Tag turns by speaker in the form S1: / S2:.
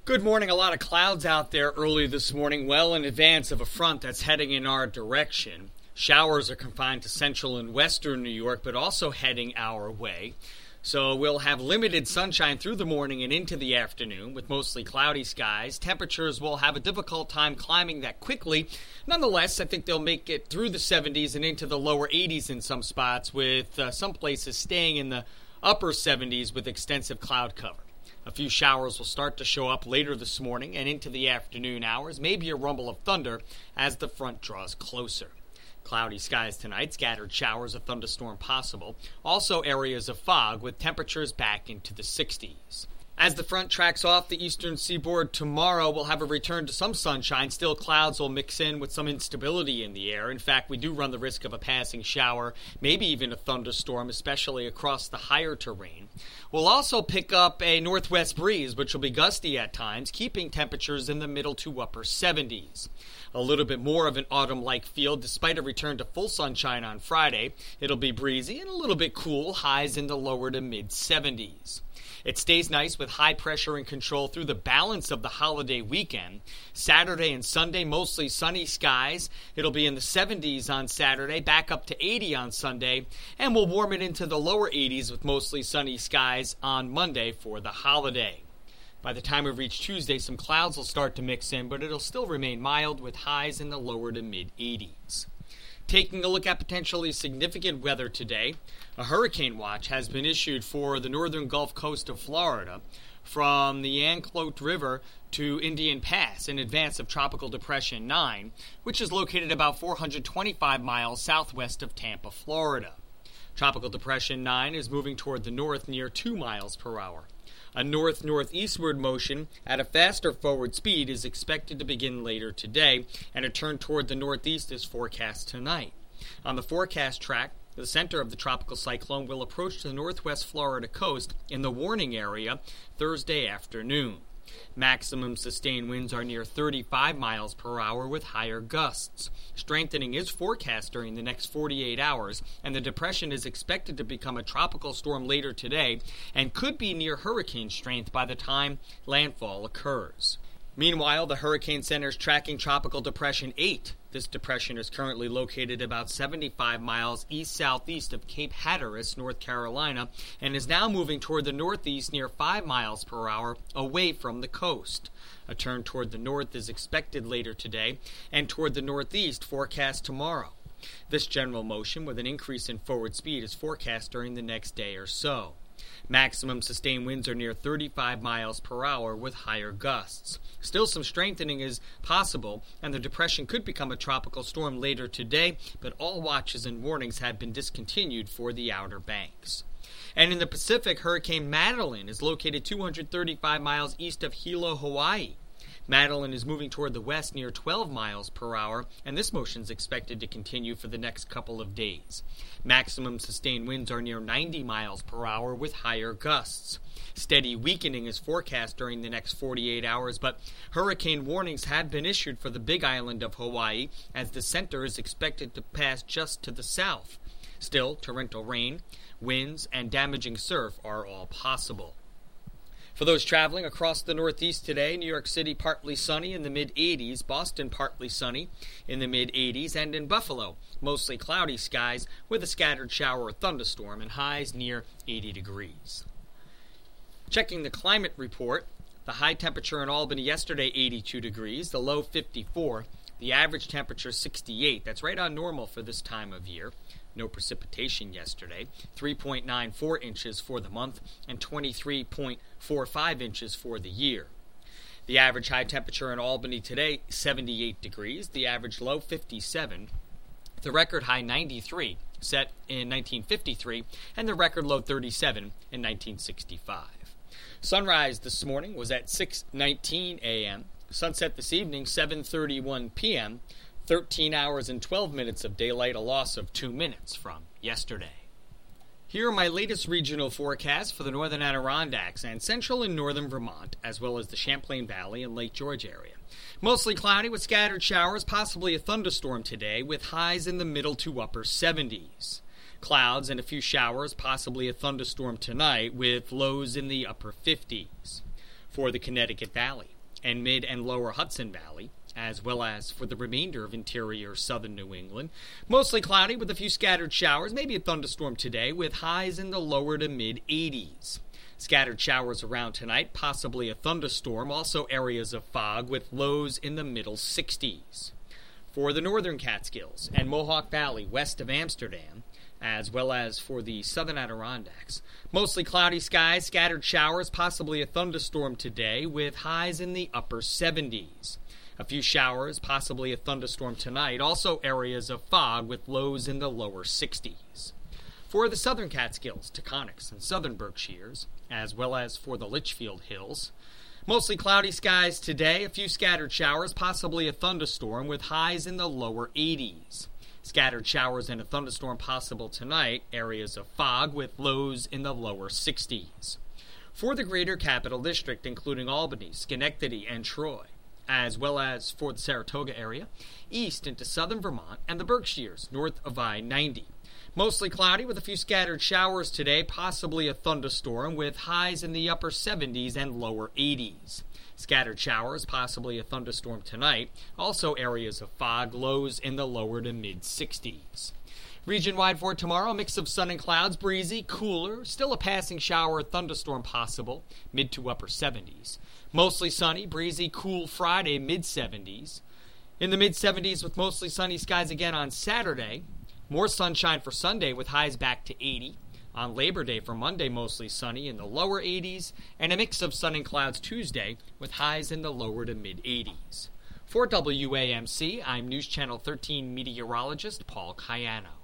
S1: Good morning. A lot of clouds out there early this morning, well in advance of a front that's heading in our direction. Showers are confined to central and western New York, but also heading our way. So we'll have limited sunshine through the morning and into the afternoon with mostly cloudy skies. Temperatures will have a difficult time climbing that quickly. Nonetheless, I think they'll make it through the 70s and into the lower 80s in some spots, with some places staying in the upper 70s with extensive cloud cover. A few showers will start to show up later this morning and into the afternoon hours, maybe a rumble of thunder as the front draws closer. Cloudy skies tonight, scattered showers, a thunderstorm possible. Also areas of fog with temperatures back into the 60s. As the front tracks off the eastern seaboard tomorrow, we'll have a return to some sunshine. Still, clouds will mix in with some instability in the air. In fact, we do run the risk of a passing shower, maybe even a thunderstorm, especially across the higher terrain. We'll also pick up a northwest breeze, which will be gusty at times, keeping temperatures in the middle to upper 70s. A little bit more of an autumn-like feel despite a return to full sunshine on Friday. It'll be breezy and a little bit cool, highs in the lower to mid-70s. It stays nice with high pressure and control through the balance of the holiday weekend. Saturday and Sunday, mostly sunny skies. It'll be in the 70s on Saturday, back up to 80 on Sunday, and we'll warm it into the lower 80s with mostly sunny skies on Monday for the holiday. By the time we reach Tuesday, some clouds will start to mix in, but it'll still remain mild with highs in the lower to mid-80s. Taking a look at potentially significant weather today, a hurricane watch has been issued for the northern Gulf Coast of Florida from the Anclote River to Indian Pass in advance of Tropical Depression 9, which is located about 425 miles southwest of Tampa, Florida. Tropical Depression 9 is moving toward the north near 2 miles per hour. A north-northeastward motion at a faster forward speed is expected to begin later today, and a turn toward the northeast is forecast tonight. On the forecast track, the center of the tropical cyclone will approach the northwest Florida coast in the warning area Thursday afternoon. Maximum sustained winds are near 35 miles per hour with higher gusts. Strengthening is forecast during the next 48 hours, and the depression is expected to become a tropical storm later today and could be near hurricane strength by the time landfall occurs. Meanwhile, the Hurricane Center is tracking Tropical Depression 8. This depression is currently located about 75 miles east-southeast of Cape Hatteras, North Carolina, and is now moving toward the northeast near 5 miles per hour away from the coast. A turn toward the north is expected later today, and toward the northeast forecast tomorrow. This general motion with an increase in forward speed is forecast during the next day or so. Maximum sustained winds are near 35 miles per hour with higher gusts. Still, some strengthening is possible, and the depression could become a tropical storm later today, but all watches and warnings have been discontinued for the Outer Banks. And in the Pacific, Hurricane Madeline is located 235 miles east of Hilo, Hawaii. Madeline is moving toward the west near 12 miles per hour, and this motion is expected to continue for the next couple of days. Maximum sustained winds are near 90 miles per hour with higher gusts. Steady weakening is forecast during the next 48 hours, but hurricane warnings have been issued for the Big Island of Hawaii, as the center is expected to pass just to the south. Still, torrential rain, winds, and damaging surf are all possible. For those traveling across the Northeast today, New York City partly sunny in the mid-80s, Boston partly sunny in the mid-80s, and in Buffalo, mostly cloudy skies with a scattered shower or thunderstorm and highs near 80 degrees. Checking the climate report, the high temperature in Albany yesterday, 82 degrees, the low 54, the average temperature 68. That's right on normal for this time of year. No precipitation yesterday, 3.94 inches for the month and 23.45 inches for the year. The average high temperature in Albany today, 78 degrees, the average low 57, the record high 93, set in 1953, and the record low 37 in 1965. Sunrise this morning was at 6:19 a.m., sunset this evening 7:31 p.m., 13 hours and 12 minutes of daylight, a loss of 2 minutes from yesterday. Here are my latest regional forecasts for the northern Adirondacks and central and northern Vermont, as well as the Champlain Valley and Lake George area. Mostly cloudy with scattered showers, possibly a thunderstorm today, with highs in the middle to upper 70s. Clouds and a few showers, possibly a thunderstorm tonight, with lows in the upper 50s. For the Connecticut Valley and mid and lower Hudson Valley, as well as for the remainder of interior southern New England, mostly cloudy with a few scattered showers, maybe a thunderstorm today, with highs in the lower to mid 80s. Scattered showers around tonight, possibly a thunderstorm, also areas of fog with lows in the middle 60s. For the northern Catskills and Mohawk Valley west of Amsterdam, as well as for the southern Adirondacks, mostly cloudy skies, scattered showers, possibly a thunderstorm today with highs in the upper 70s. A few showers, possibly a thunderstorm tonight, also areas of fog with lows in the lower 60s. For the southern Catskills, Taconics, and southern Berkshires, as well as for the Litchfield Hills, mostly cloudy skies today, a few scattered showers, possibly a thunderstorm with highs in the lower 80s. Scattered showers and a thunderstorm possible tonight, areas of fog with lows in the lower 60s. For the greater capital district, including Albany, Schenectady, and Troy, as well as for the Saratoga area, east into southern Vermont, and the Berkshires, north of I-90. Mostly cloudy with a few scattered showers today, possibly a thunderstorm with highs in the upper 70s and lower 80s. Scattered showers, possibly a thunderstorm tonight, also areas of fog, lows in the lower to mid 60s. Region-wide for tomorrow, a mix of sun and clouds, breezy, cooler, still a passing shower or thunderstorm possible, mid to upper 70s. Mostly sunny, breezy, cool Friday, mid 70s. In the mid 70s with mostly sunny skies again on Saturday. More sunshine for Sunday with highs back to 80. On Labor Day for Monday, mostly sunny in the lower 80s, and a mix of sun and clouds Tuesday with highs in the lower to mid 80s. For WAMC, I'm News Channel 13 meteorologist Paul Cayano.